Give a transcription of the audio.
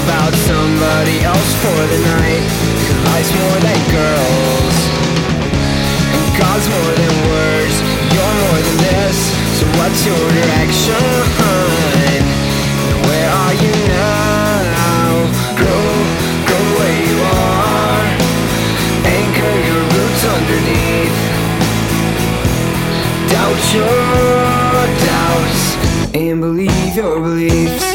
about somebody else for the night. 'Cause life's more than girls, and God's more than words. You're more than this, so what's your direction? Where are you now? Go where you are. Anchor your roots underneath. Doubt your doubts and believe your beliefs.